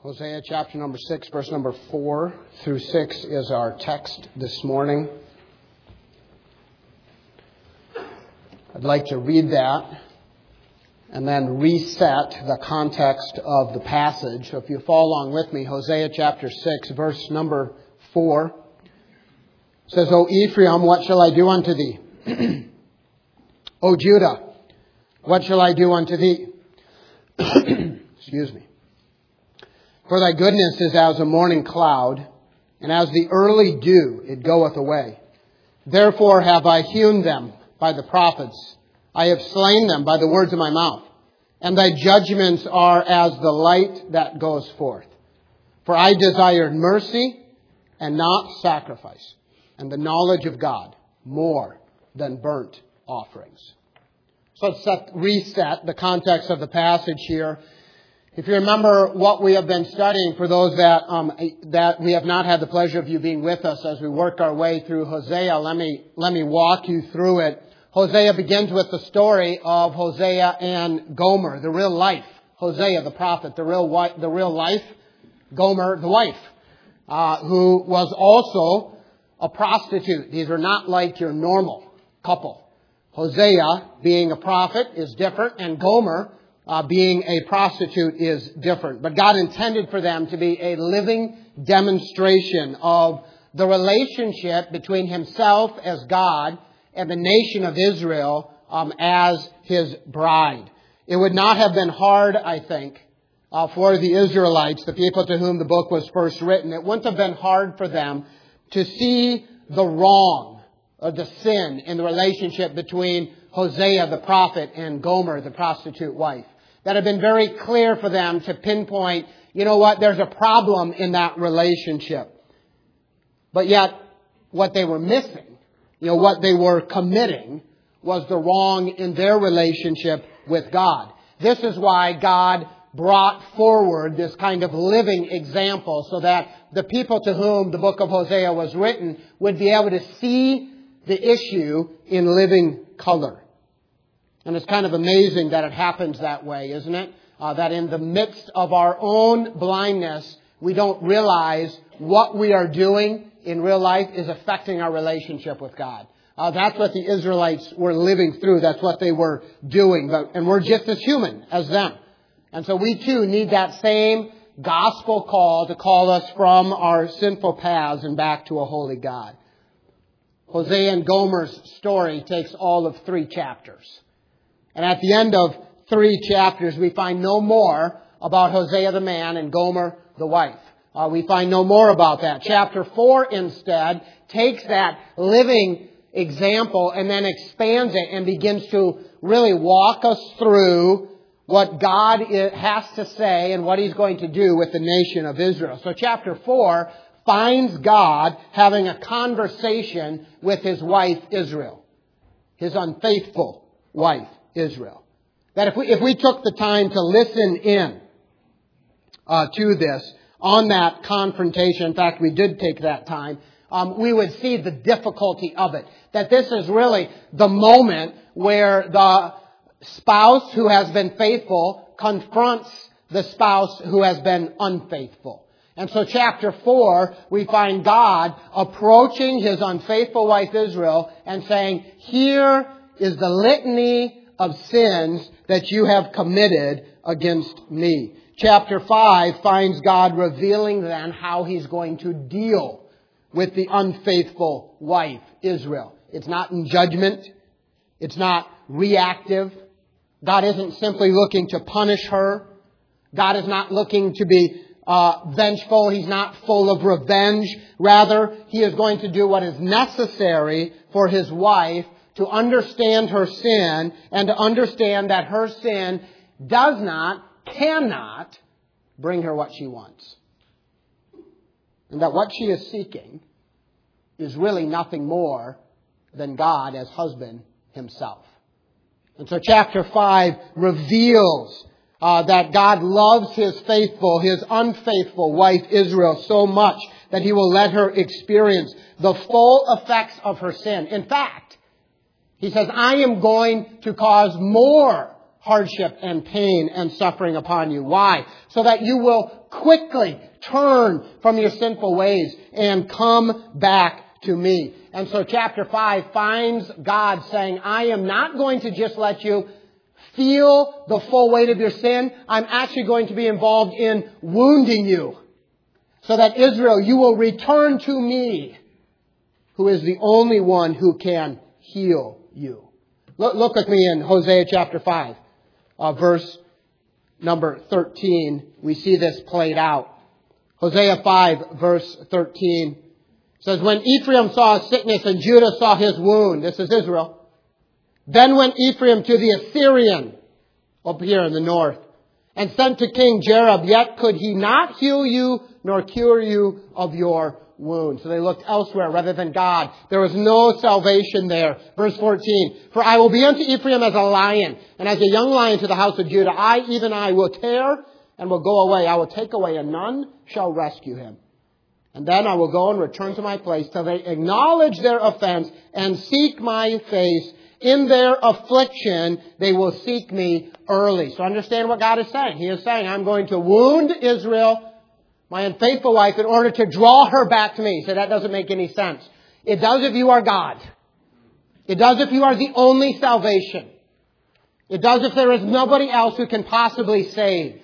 Hosea chapter number 6, verse number 4 through 6 is our text this morning. I'd like to read that and then reset the context of the passage. So if you follow along with me, Hosea chapter 6, verse number 4 says, O Ephraim, what shall I do unto thee? O Judah, what shall I do unto thee? Excuse me. For thy goodness is as a morning cloud, and as the early dew it goeth away. Therefore have I hewn them by the prophets. I have slain them by the words of my mouth. And thy judgments are as the light that goes forth. For I desired mercy and not sacrifice, and the knowledge of God more than burnt offerings. So let's reset the context of the passage here. If you remember what we have been studying, for those that we have not had the pleasure of you being with us as we work our way through Hosea, let me walk you through it. Hosea begins with the story of Hosea and Gomer, the real life. Hosea, the prophet, the real life. Gomer, the wife, who was also a prostitute. These are not like your normal couple. Hosea, being a prophet, is different, and Gomer, being a prostitute, is different. But God intended for them to be a living demonstration of the relationship between Himself as God and the nation of Israel as His bride. It would not have been hard, I think, for the Israelites, the people to whom the book was first written. It wouldn't have been hard for them to see the wrong or the sin in the relationship between Hosea, the prophet, and Gomer, the prostitute wife. That had been very clear for them to pinpoint, there's a problem in that relationship. But yet, what they were missing, what they were committing, was the wrong in their relationship with God. This is why God brought forward this kind of living example so that the people to whom the book of Hosea was written would be able to see the issue in living color. And it's kind of amazing that it happens that way, isn't it? That in the midst of our own blindness, we don't realize what we are doing in real life is affecting our relationship with God. That's what the Israelites were living through. That's what they were doing. And we're just as human as them. And so we too need that same gospel call to call us from our sinful paths and back to a holy God. Hosea and Gomer's story takes all of 3 chapters. And at the end of 3 chapters, we find no more about Hosea the man and Gomer the wife. We find no more about that. Chapter 4 instead takes that living example and then expands it and begins to really walk us through what God has to say and what He's going to do with the nation of Israel. So chapter 4 finds God having a conversation with His wife Israel, His unfaithful wife Israel. That if we took the time to listen in to this, on that confrontation, in fact we did take that time, we would see the difficulty of it. That this is really the moment where the spouse who has been faithful confronts the spouse who has been unfaithful. And so chapter 4, we find God approaching His unfaithful wife Israel and saying, here is the litany of sins that you have committed against me. Chapter 5 finds God revealing then how He's going to deal with the unfaithful wife Israel. It's not in judgment. It's not reactive. God isn't simply looking to punish her. God is not looking to be vengeful. He's not full of revenge. Rather, He is going to do what is necessary for His wife to understand her sin and to understand that her sin cannot bring her what she wants. And that what she is seeking is really nothing more than God as husband Himself. And so chapter 5 reveals that God loves His unfaithful wife Israel so much that He will let her experience the full effects of her sin. In fact, He says, I am going to cause more hardship and pain and suffering upon you. Why? So that you will quickly turn from your sinful ways and come back to me. And so chapter 5 finds God saying, I am not going to just let you feel the full weight of your sin. I'm actually going to be involved in wounding you. So that Israel, you will return to me, who is the only one who can heal you. Look with me in Hosea chapter 5, verse number 13. We see this played out. Hosea 5, verse 13 says, when Ephraim saw his sickness and Judah saw his wound, this is Israel, then went Ephraim to the Assyrian, up here in the north, and sent to King Jareb, yet could he not heal you nor cure you of your wound. So they looked elsewhere rather than God. There was no salvation there. Verse 14, for I will be unto Ephraim as a lion, and as a young lion to the house of Judah. Even I will tear and will go away. I will take away, and none shall rescue him. And then I will go and return to my place till they acknowledge their offense and seek my face. In their affliction, they will seek me early. So understand what God is saying. He is saying, I'm going to wound Israel, my unfaithful wife, in order to draw her back to me. So that doesn't make any sense. It does if you are God. It does if you are the only salvation. It does if there is nobody else who can possibly save.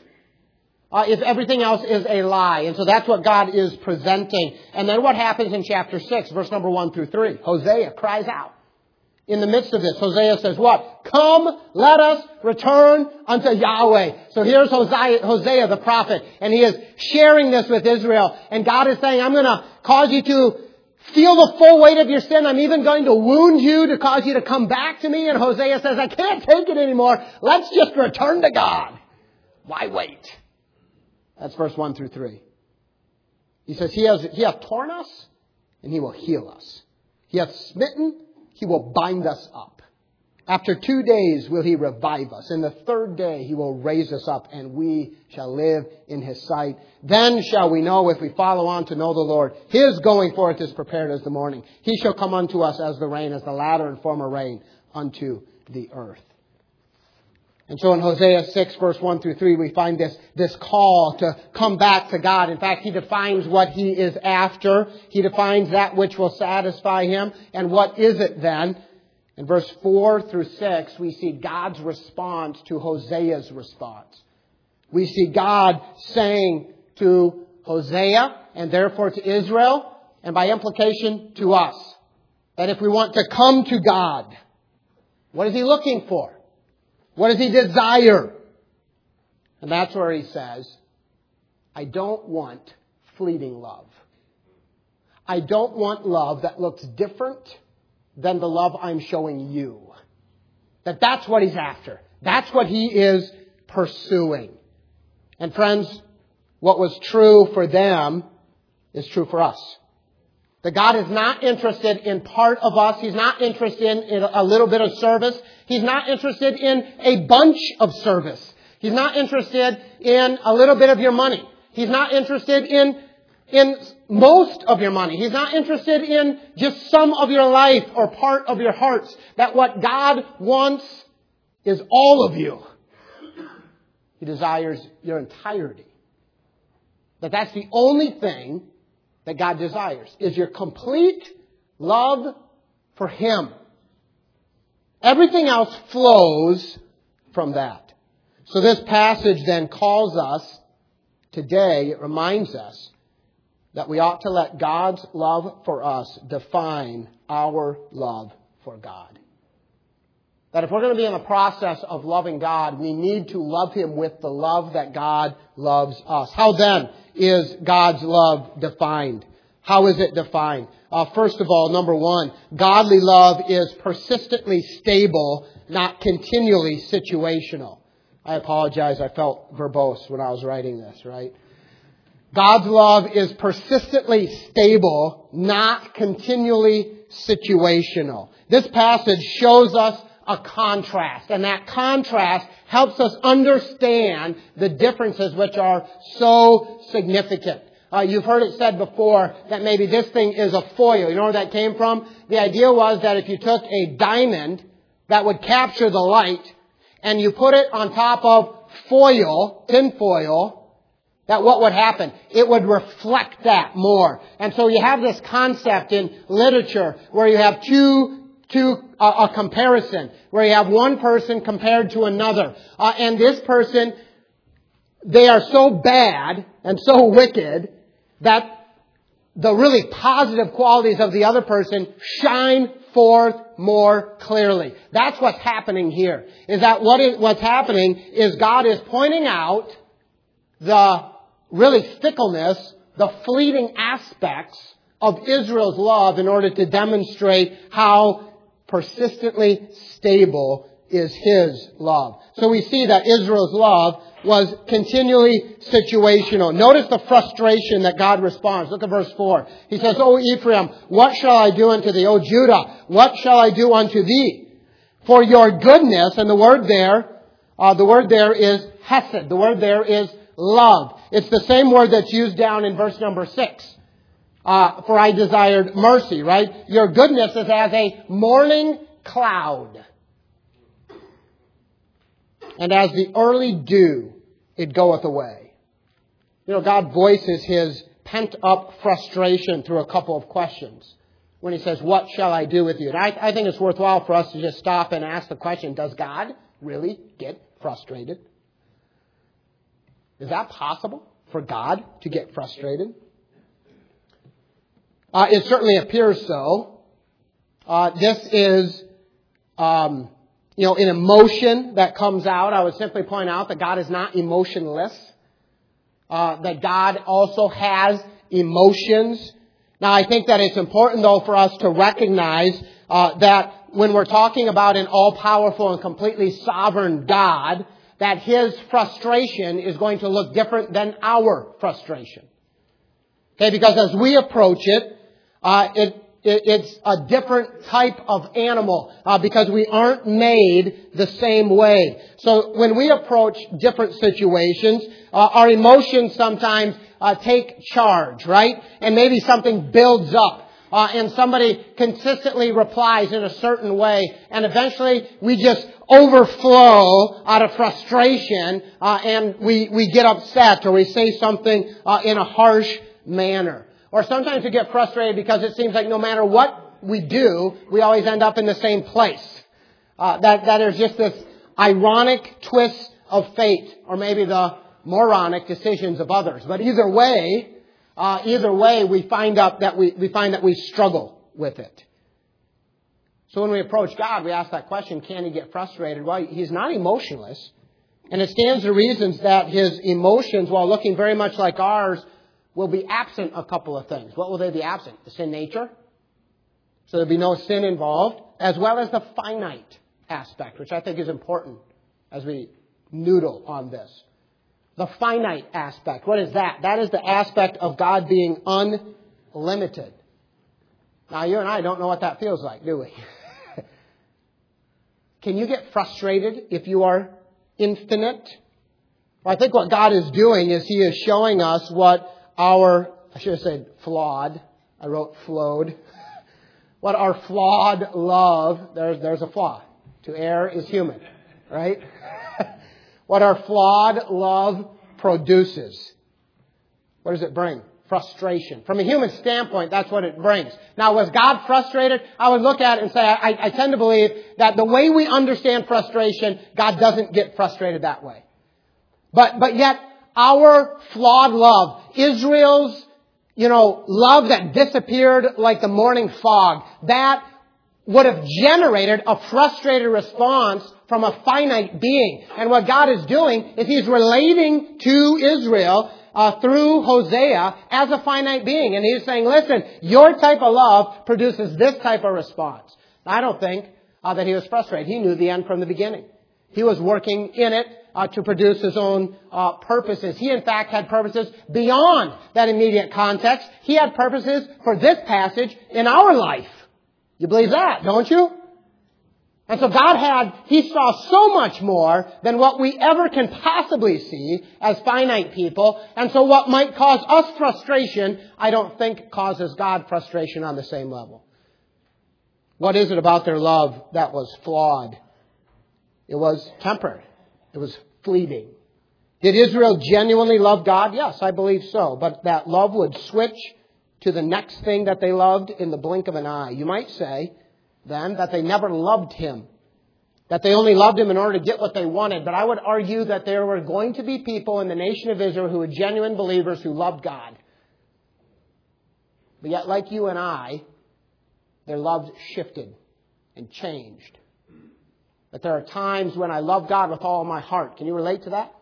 If everything else is a lie. And so that's what God is presenting. And then what happens in chapter 6, verse number 1 through 3? Hosea cries out. In the midst of this, Hosea says what? Come, let us return unto Yahweh. So here's Hosea the prophet, and he is sharing this with Israel. And God is saying, I'm going to cause you to feel the full weight of your sin. I'm even going to wound you to cause you to come back to me. And Hosea says, I can't take it anymore. Let's just return to God. Why wait? That's verse 1 through 3. He says, He hath torn us, and He will heal us. He hath smitten, He will bind us up. After 2 days will He revive us. And the third day He will raise us up, and we shall live in His sight. Then shall we know, if we follow on to know the Lord, His going forth is prepared as the morning. He shall come unto us as the rain, as the latter and former rain unto the earth. And so in Hosea 6, verse 1 through 3, we find this call to come back to God. In fact, he defines what he is after. He defines that which will satisfy him. And what is it then? In verse 4 through 6, we see God's response to Hosea's response. We see God saying to Hosea, and therefore to Israel, and by implication to us, that if we want to come to God, what is He looking for? What does He desire? And that's where He says, I don't want fleeting love. I don't want love that looks different than the love I'm showing you. That's what He's after. That's what He is pursuing. And friends, what was true for them is true for us. That God is not interested in part of us. He's not interested in a little bit of service. He's not interested in a bunch of service. He's not interested in a little bit of your money. He's not interested in most of your money. He's not interested in just some of your life or part of your hearts. That what God wants is all of you. He desires your entirety. That's the only thing that God desires, is your complete love for Him. Everything else flows from that. So this passage then calls us today, it reminds us that we ought to let God's love for us define our love for God. That if we're going to be in the process of loving God, we need to love Him with the love that God loves us. How then is God's love defined? How is it defined? First of all, number one, godly love is persistently stable, not continually situational. I apologize, I felt verbose when I was writing this, right? God's love is persistently stable, not continually situational. This passage shows us a contrast, and that contrast helps us understand the differences which are so significant. You've heard it said before that maybe this thing is a foil. You know where that came from? The idea was that if you took a diamond that would capture the light and you put it on top of foil, tin foil, that what would happen? It would reflect that more. And so you have this concept in literature where you have a comparison, where you have one person compared to another. And this person, they are so bad and so wicked that the really positive qualities of the other person shine forth more clearly. That's what's happening here. Is that what's happening is God is pointing out the really fickleness, the fleeting aspects of Israel's love in order to demonstrate how persistently stable is His love. So we see that Israel's love was continually situational. Notice the frustration that God responds. Look at verse 4. He says, O Ephraim, what shall I do unto thee? O Judah, what shall I do unto thee? For your goodness, and the word there is hesed. The word there is love. It's the same word that's used down in verse number 6. For I desired mercy, right? Your goodness is as a morning cloud. And as the early dew, it goeth away. You know, God voices His pent-up frustration through a couple of questions. When He says, what shall I do with you? And I think it's worthwhile for us to just stop and ask the question, does God really get frustrated? Is that possible for God to get frustrated? It certainly appears so. This is an emotion that comes out. I would simply point out that God is not emotionless. That God also has emotions. Now, I think that it's important, though, for us to recognize that when we're talking about an all-powerful and completely sovereign God, that His frustration is going to look different than our frustration. Okay, because as we approach it, it's a different type of animal because we aren't made the same way. So when we approach different situations, our emotions sometimes take charge, right? And maybe something builds up. And somebody consistently replies in a certain way. And eventually we just overflow out of frustration and we get upset or we say something in a harsh manner. Or sometimes we get frustrated because it seems like no matter what we do, we always end up in the same place. That there's just this ironic twist of fate, or maybe the moronic decisions of others. But either way, we find that we struggle with it. So when we approach God, we ask that question: can He get frustrated? Well, He's not emotionless, and it stands to reasons that His emotions, while looking very much like ours, will be absent a couple of things. What will they be absent? The sin nature. So there'll be no sin involved, as well as the finite aspect, which I think is important as we noodle on this. The finite aspect. What is that? That is the aspect of God being unlimited. Now, you and I don't know what that feels like, do we? Can you get frustrated if you are infinite? Well, I think what God is doing is He is showing us what I should have said flawed. I wrote flowed. What our flawed love, there's a flaw. To err is human, right? What our flawed love produces. What does it bring? Frustration. From a human standpoint, that's what it brings. Now, was God frustrated? I would look at it and say, I tend to believe that the way we understand frustration, God doesn't get frustrated that way. But yet, our flawed love, Israel's, love that disappeared like the morning fog, that would have generated a frustrated response from a finite being. And what God is doing is He's relating to Israel through Hosea as a finite being. And He's saying, listen, your type of love produces this type of response. I don't think that He was frustrated. He knew the end from the beginning. He was working in it to produce His own purposes. He, in fact, had purposes beyond that immediate context. He had purposes for this passage in our life. You believe that, don't you? And so He saw so much more than what we ever can possibly see as finite people. And so what might cause us frustration, I don't think causes God frustration on the same level. What is it about their love that was flawed? It was temporary. It was fleeting. Did Israel genuinely love God? Yes, I believe so. But that love would switch to the next thing that they loved in the blink of an eye. You might say, then, that they never loved Him. That they only loved Him in order to get what they wanted. But I would argue that there were going to be people in the nation of Israel who were genuine believers who loved God. But yet, like you and I, their love shifted and changed. But there are times when I love God with all my heart. Can you relate to that?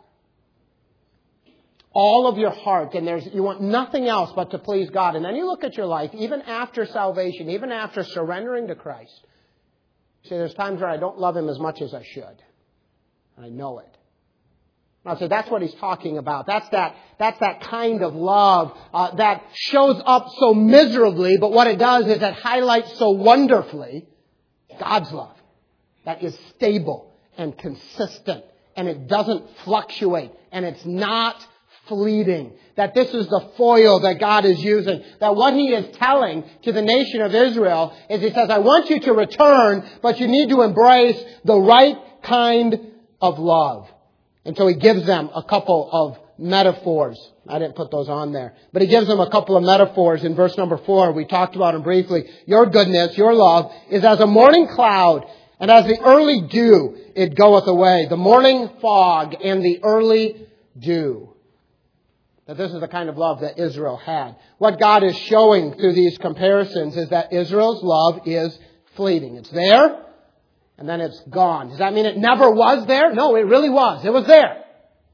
All of your heart, and you want nothing else but to please God. And then you look at your life, even after salvation, even after surrendering to Christ. You say, there's times where I don't love Him as much as I should. And I know it. And I'll say, that's what he's talking about. That's that kind of love that shows up so miserably, but what it does is it highlights so wonderfully God's love. That is stable and consistent, and it doesn't fluctuate, and it's not fleeting. That this is the foil that God is using. That what He is telling to the nation of Israel is He says, I want you to return, but you need to embrace the right kind of love. And so He gives them a couple of metaphors. I didn't put those on there. But He gives them a couple of metaphors in verse number 4. We talked about them briefly. Your goodness, your love, is as a morning cloud, and as the early dew, it goeth away. The morning fog and the early dew. That this is the kind of love that Israel had. What God is showing through these comparisons is that Israel's love is fleeting. It's there, and then it's gone. Does that mean it never was there? No, it really was. It was there.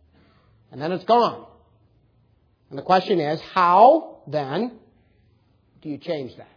And then it's gone. And the question is, how then do you change that?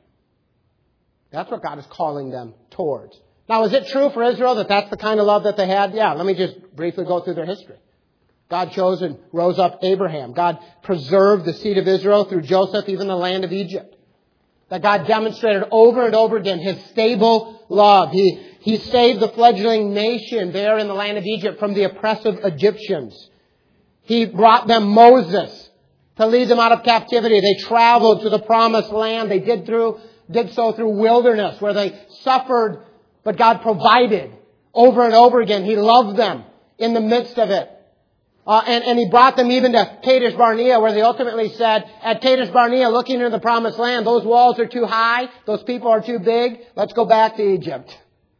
That's what God is calling them towards. Now, is it true for Israel that that's the kind of love that they had? Yeah, let me just briefly go through their history. God chose and rose up Abraham. God preserved the seed of Israel through Joseph, even the land of Egypt. That God demonstrated over and over again His stable love. He saved the fledgling nation there in the land of Egypt from the oppressive Egyptians. He brought them Moses to lead them out of captivity. They traveled to the promised land. They did so through wilderness where they suffered, but God provided over and over again. He loved them in the midst of it. And He brought them even to Kadesh Barnea, where they ultimately said, at Kadesh Barnea, looking into the promised land, those walls are too high, those people are too big, let's go back to Egypt.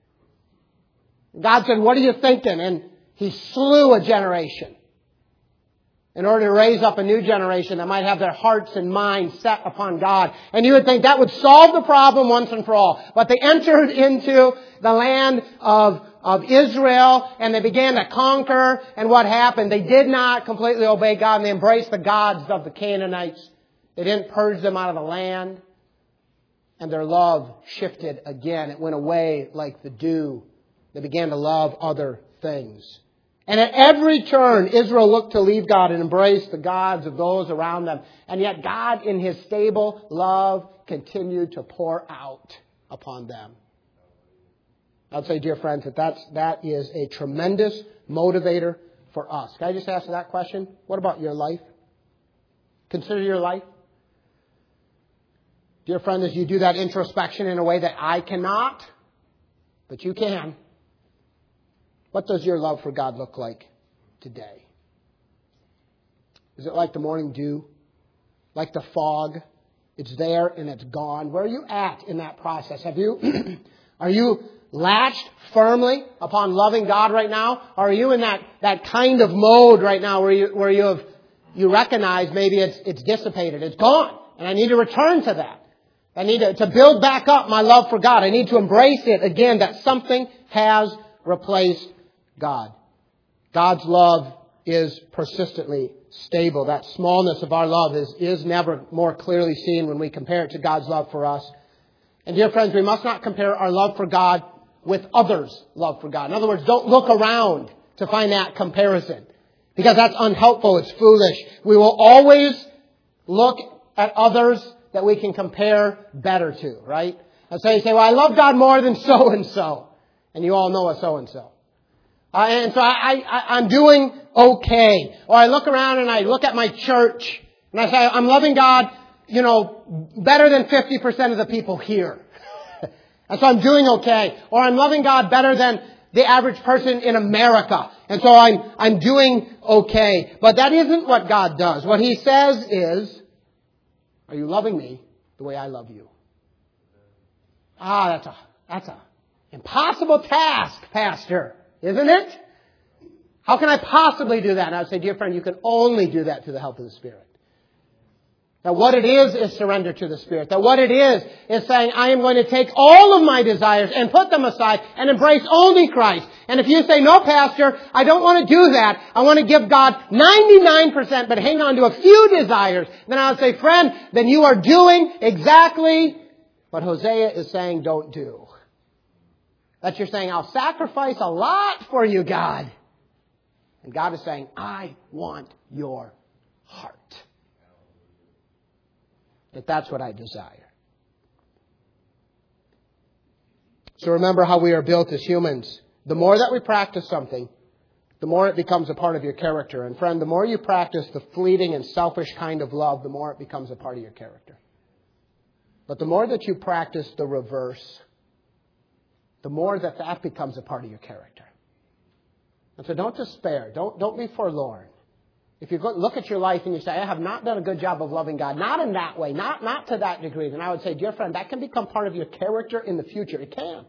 God said, what are you thinking? And He slew a generation in order to raise up a new generation that might have their hearts and minds set upon God. And you would think that would solve the problem once and for all. But they entered into the land of Israel, and they began to conquer, and what happened? They did not completely obey God, and they embraced the gods of the Canaanites. They didn't purge them out of the land, and their love shifted again. It went away like the dew. They began to love other things. And at every turn, Israel looked to leave God and embrace the gods of those around them. And yet God, in His stable love, continued to pour out upon them. I'd say, dear friends, that is a tremendous motivator for us. Can I just ask that question? What about your life? Consider your life. Dear friend, as you do that introspection in a way that I cannot, but you can, what does your love for God look like today? Is it like the morning dew? Like the fog? It's there and it's gone. Where are you at in that process? Are you latched firmly upon loving God right now? Or are you in that kind of mode right now where you recognize maybe it's dissipated, it's gone, and I need to return to that. I need to build back up my love for God. I need to embrace it again, that something has replaced God. God's love is persistently stable. That smallness of our love is never more clearly seen when we compare it to God's love for us. And dear friends, we must not compare our love for God with others' love for God. In other words, don't look around to find that comparison, because that's unhelpful. It's foolish. We will always look at others that we can compare better to, right? And so you say, well, I love God more than so-and-so. And you all know a so-and-so. And so I'm doing okay. Or I look around and I look at my church and I say, I'm loving God, better than 50% of the people here. And so I'm doing okay. Or I'm loving God better than the average person in America. And so I'm doing okay. But that isn't what God does. What He says is, are you loving me the way I love you? That's a impossible task, Pastor, isn't it? How can I possibly do that? And I would say, dear friend, you can only do that through the help of the Spirit. That what it is surrender to the Spirit. That what it is saying, I am going to take all of my desires and put them aside and embrace only Christ. And if you say, no, Pastor, I don't want to do that. I want to give God 99%, but hang on to a few desires. Then I would say, friend, then you are doing exactly what Hosea is saying don't do. That you're saying, I'll sacrifice a lot for you, God. And God is saying, I want your heart. That's what I desire. So remember how we are built as humans. The more that we practice something, the more it becomes a part of your character. And friend, the more you practice the fleeting and selfish kind of love, the more it becomes a part of your character. But the more that you practice the reverse, the more that becomes a part of your character. And so don't despair. Don't be forlorn. If you look at your life and you say, I have not done a good job of loving God, not in that way, not to that degree, then I would say, dear friend, that can become part of your character in the future. It can.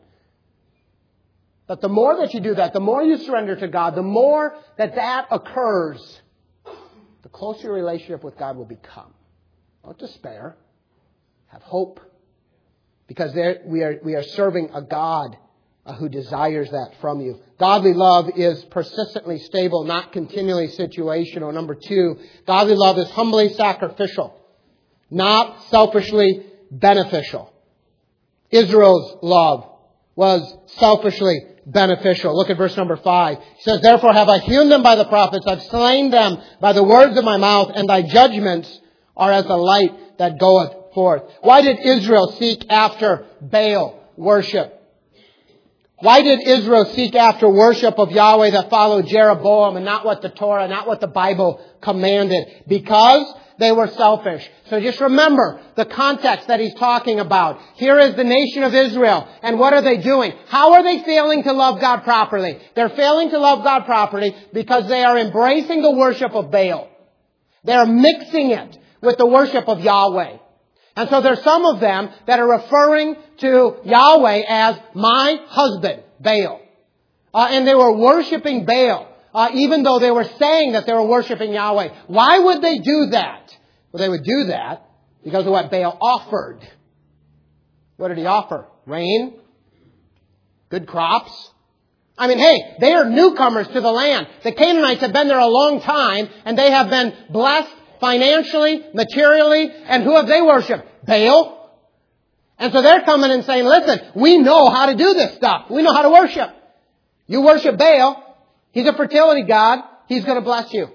But the more that you do that, the more you surrender to God, the more that occurs, the closer your relationship with God will become. Don't despair. Have hope. Because we are serving a God who desires that from you. Godly love is persistently stable, not continually situational. Number 2, godly love is humbly sacrificial, not selfishly beneficial. Israel's love was selfishly beneficial. Look at verse number 5. He says, therefore have I hewn them by the prophets, I've slain them by the words of my mouth, and thy judgments are as the light that goeth forth. Why did Israel seek after Baal worship? Why did Israel seek after worship of Yahweh that followed Jeroboam and not what the Torah, not what the Bible commanded? Because they were selfish. So just remember the context that he's talking about. Here is the nation of Israel. And what are they doing? How are they failing to love God properly? They're failing to love God properly because they are embracing the worship of Baal. They're mixing it with the worship of Yahweh. And so there's some of them that are referring to Yahweh as my husband, Baal. And they were worshiping Baal, even though they were saying that they were worshiping Yahweh. Why would they do that? Well, they would do that because of what Baal offered. What did he offer? Rain? Good crops? I mean, hey, they are newcomers to the land. The Canaanites have been there a long time, and they have been blessed financially, materially, and who have they worshipped? Baal. And so they're coming and saying, listen, we know how to do this stuff. We know how to worship. You worship Baal. He's a fertility god. He's going to bless you.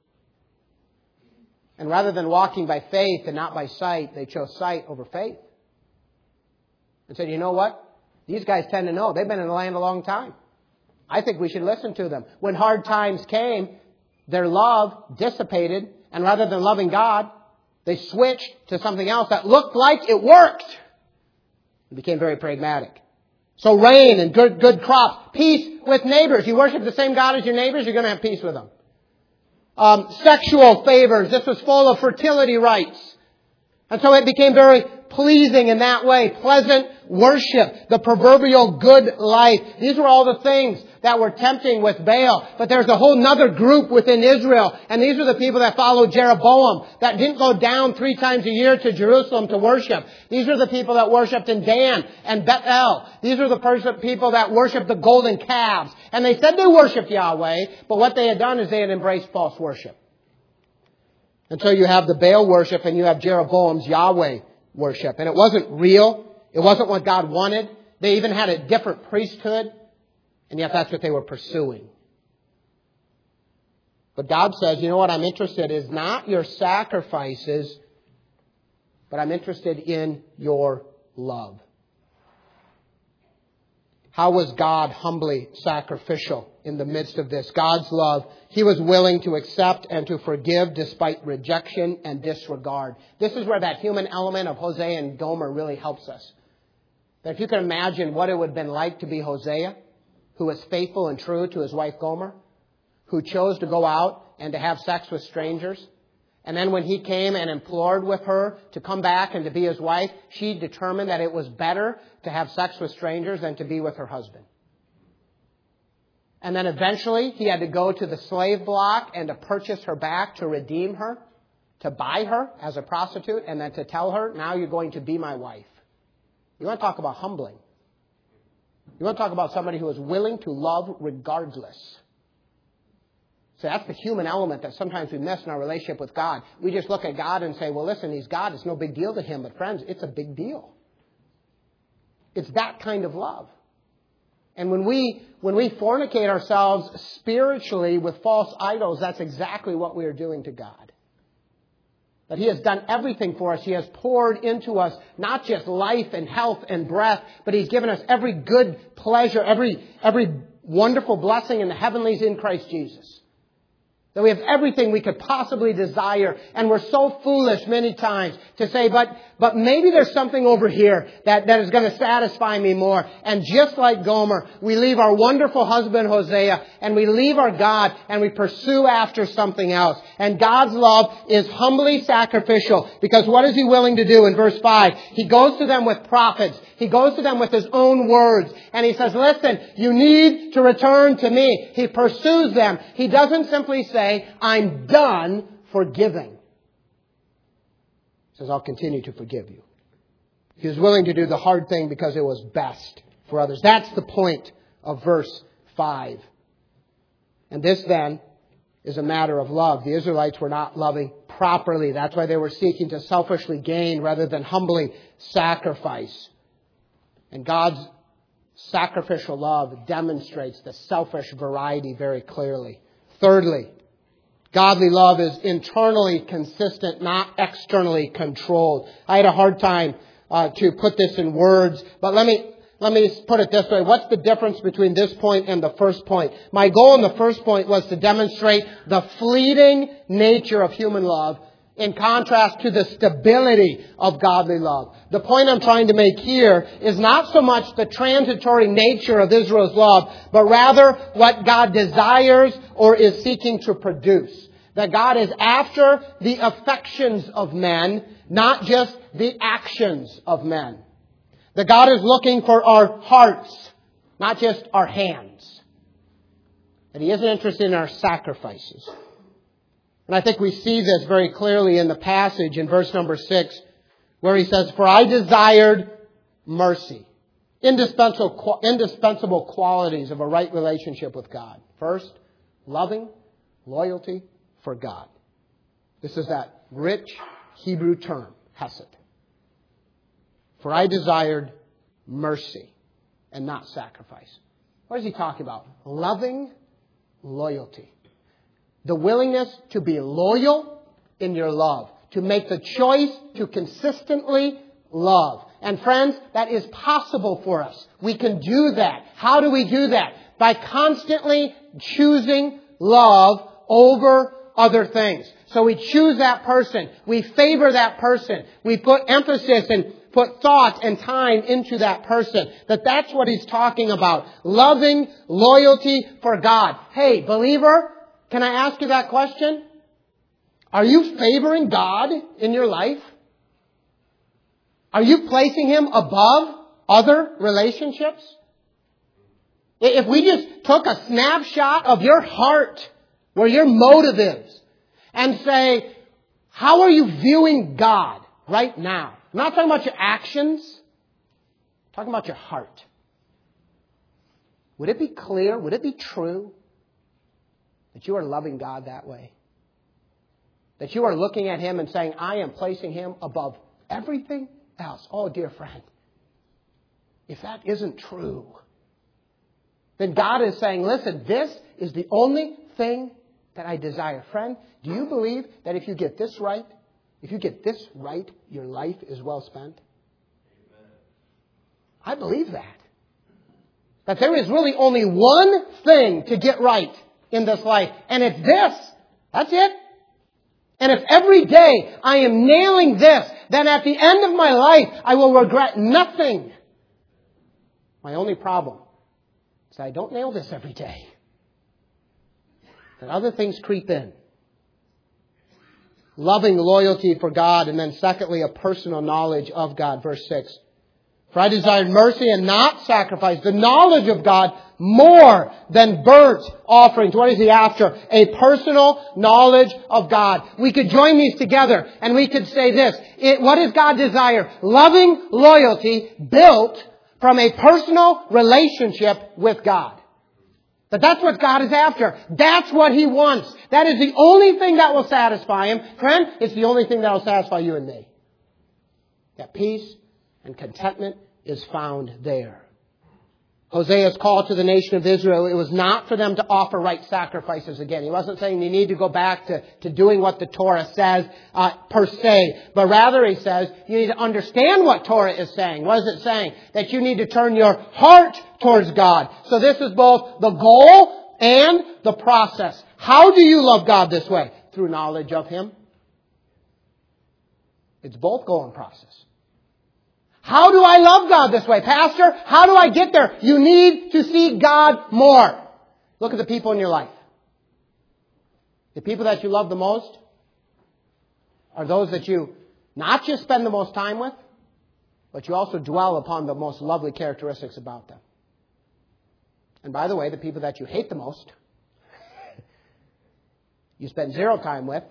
And rather than walking by faith and not by sight, they chose sight over faith. And said, you know what? These guys tend to know. They've been in the land a long time. I think we should listen to them. When hard times came, their love dissipated. And rather than loving God, they switched to something else that looked like it worked. It became very pragmatic. So rain and good crops. Peace with neighbors. You worship the same God as your neighbors, you're going to have peace with them. Sexual favors. This was full of fertility rites. And so it became very pleasing in that way. Pleasant worship. The proverbial good life. These were all the things that were tempting with Baal. But there's a whole nother group within Israel. And these are the people that followed Jeroboam. That didn't go down 3 times a year to Jerusalem to worship. These are the people that worshipped in Dan and Bethel. These are the people that worshipped the golden calves. And they said they worshipped Yahweh. But what they had done is they had embraced false worship. And so you have the Baal worship and you have Jeroboam's Yahweh worship. And it wasn't real. It wasn't what God wanted. They even had a different priesthood. And yet that's what they were pursuing. But God says, you know what I'm interested in is not your sacrifices, but I'm interested in your love. How was God humbly sacrificial in the midst of this? God's love, He was willing to accept and to forgive despite rejection and disregard. This is where that human element of Hosea and Gomer really helps us. That if you can imagine what it would have been like to be Hosea, who was faithful and true to his wife Gomer, who chose to go out and to have sex with strangers. And then when he came and implored with her to come back and to be his wife, she determined that it was better to have sex with strangers than to be with her husband. And then eventually he had to go to the slave block and to purchase her back, to redeem her, to buy her as a prostitute, and then to tell her, now you're going to be my wife. You want to talk about humbling. You want to talk about somebody who is willing to love regardless. So that's the human element that sometimes we miss in our relationship with God. We just look at God and say, well, listen, He's God. It's no big deal to Him. But friends, it's a big deal. It's that kind of love. And when we fornicate ourselves spiritually with false idols, that's exactly what we are doing to God. That He has done everything for us. He has poured into us not just life and health and breath, but He's given us every good pleasure, every wonderful blessing in the heavenlies in Christ Jesus. That we have everything we could possibly desire. And we're so foolish many times to say, but maybe there's something over here that is going to satisfy me more. And just like Gomer, we leave our wonderful husband Hosea and we leave our God and we pursue after something else. And God's love is humbly sacrificial, because what is He willing to do in verse 5? He goes to them with prophets. He goes to them with His own words. And He says, listen, you need to return to me. He pursues them. He doesn't simply say, I'm done forgiving. He says, I'll continue to forgive you. He was willing to do the hard thing because it was best for others. That's the point of verse 5. And this then is a matter of love. The Israelites were not loving properly. That's why they were seeking to selfishly gain rather than humbly sacrifice. And God's sacrificial love demonstrates the selfish variety very clearly. Thirdly, godly love is internally consistent, not externally controlled. I had a hard time to put this in words, but let me put it this way. What's the difference between this point and the first point? My goal in the first point was to demonstrate the fleeting nature of human love in contrast to the stability of godly love. The point I'm trying to make here is not so much the transitory nature of Israel's love, but rather what God desires or is seeking to produce. That God is after the affections of men, not just the actions of men. That God is looking for our hearts, not just our hands. That He isn't interested in our sacrifices. And I think we see this very clearly in the passage in verse number 6, where He says, for I desired mercy. Indispensable qualities of a right relationship with God. First, loving, loyalty for God. This is that rich Hebrew term, hesed. For I desired mercy and not sacrifice. What is He talking about? Loving loyalty. The willingness to be loyal in your love. To make the choice to consistently love. And friends, that is possible for us. We can do that. How do we do that? By constantly choosing love over other things. So we choose that person. We favor that person. We put emphasis and put thought and time into that person. That's what He's talking about. Loving loyalty for God. Hey, believer, can I ask you that question? Are you favoring God in your life? Are you placing Him above other relationships? If we just took a snapshot of your heart, where your motive is, and say, how are you viewing God right now? I'm not talking about your actions. I'm talking about your heart. Would it be clear? Would it be true that you are loving God that way? That you are looking at Him and saying, I am placing Him above everything else. Oh, dear friend, if that isn't true, then God is saying, listen, this is the only thing that I desire. Friend, do you believe that if you get this right, your life is well spent? Amen. I believe that. That there is really only one thing to get right in this life, and it's this. That's it. And if every day I am nailing this, then at the end of my life, I will regret nothing. My only problem So I don't nail this every day. And other things creep in. Loving loyalty for God, and then secondly, a personal knowledge of God. Verse 6. For I desired mercy and not sacrifice, the knowledge of God more than burnt offerings. What is he after? A personal knowledge of God. We could join these together and we could say this. What does God desire? Loving loyalty built from a personal relationship with God. But that's what God is after. That's what He wants. That is the only thing that will satisfy Him. Friend, it's the only thing that will satisfy you and me. That peace and contentment is found there. Hosea's call to the nation of Israel, it was not for them to offer right sacrifices again. He wasn't saying you need to go back to doing what the Torah says per se. But rather he says you need to understand what Torah is saying. What is it saying? That you need to turn your heart towards God. So this is both the goal and the process. How do you love God this way? Through knowledge of Him. It's both goal and process. How do I love God this way? Pastor, how do I get there? You need to see God more. Look at the people in your life. The people that you love the most are those that you not just spend the most time with, but you also dwell upon the most lovely characteristics about them. And by the way, the people that you hate the most, you spend zero time with,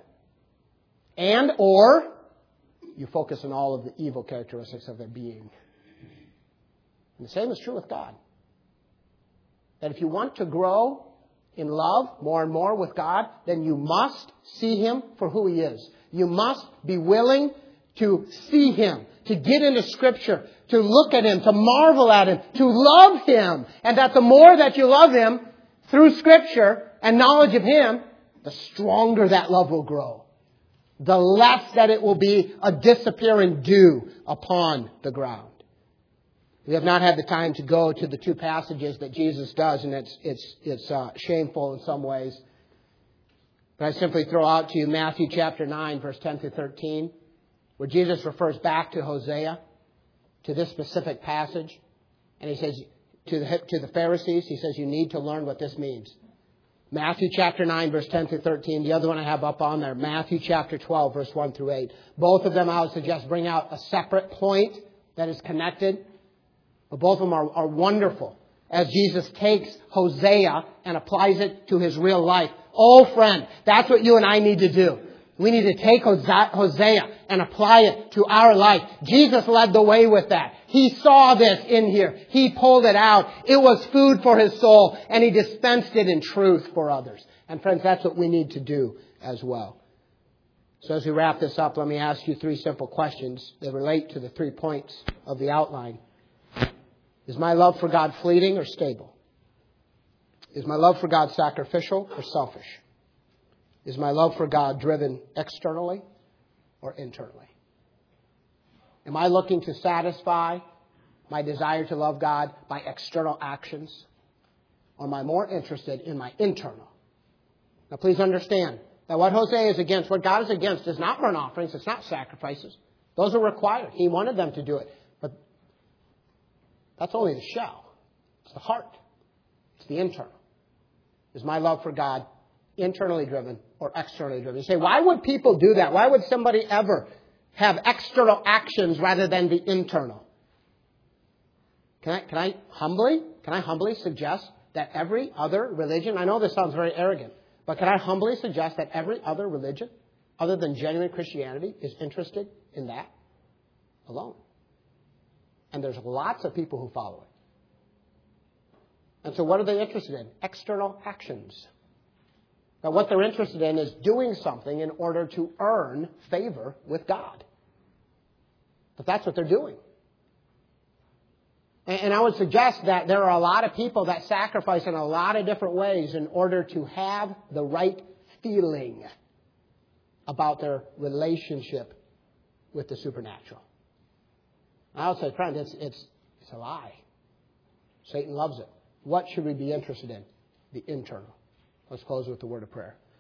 and or you focus on all of the evil characteristics of their being. And the same is true with God. That if you want to grow in love more and more with God, then you must see Him for who He is. You must be willing to see Him, to get into Scripture, to look at Him, to marvel at Him, to love Him. And that the more that you love Him through Scripture and knowledge of Him, the stronger that love will grow. The less that it will be a disappearing dew upon the ground. We have not had the time to go to the two passages that Jesus does, and it's shameful in some ways. But I simply throw out to you Matthew chapter 9, verse 10 through 13, where Jesus refers back to Hosea, to this specific passage. And He says to the Pharisees, He says, you need to learn what this means. Matthew chapter 9, verse 10 through 13. The other one I have up on there, Matthew chapter 12, verse 1 through 8. Both of them, I would suggest, bring out a separate point that is connected. But both of them are wonderful as Jesus takes Hosea and applies it to his real life. Oh, friend, that's what you and I need to do. We need to take Hosea and apply it to our life. Jesus led the way with that. He saw this in here. He pulled it out. It was food for His soul, and He dispensed it in truth for others. And friends, that's what we need to do as well. So as we wrap this up, let me ask you three simple questions that relate to the 3 points of the outline. Is my love for God fleeting or stable? Is my love for God sacrificial or selfish? Is my love for God driven externally or internally? Am I looking to satisfy my desire to love God by external actions? Or am I more interested in my internal? Now please understand that what Hosea is against, what God is against, is not burnt offerings, it's not sacrifices. Those are required. He wanted them to do it. But that's only the shell. It's the heart. It's the internal. Is my love for God internally driven or externally driven? You say, why would people do that? Why would somebody ever have external actions rather than the internal? Can I humbly suggest that every other religion, I know this sounds very arrogant, but can I humbly suggest that every other religion other than genuine Christianity is interested in that alone? And there's lots of people who follow it. And so what are they interested in? External actions. Now, what they're interested in is doing something in order to earn favor with God. But that's what they're doing. And I would suggest that there are a lot of people that sacrifice in a lot of different ways in order to have the right feeling about their relationship with the supernatural. I would say, friend, it's a lie. Satan loves it. What should we be interested in? The internal. Let's close with the word of prayer.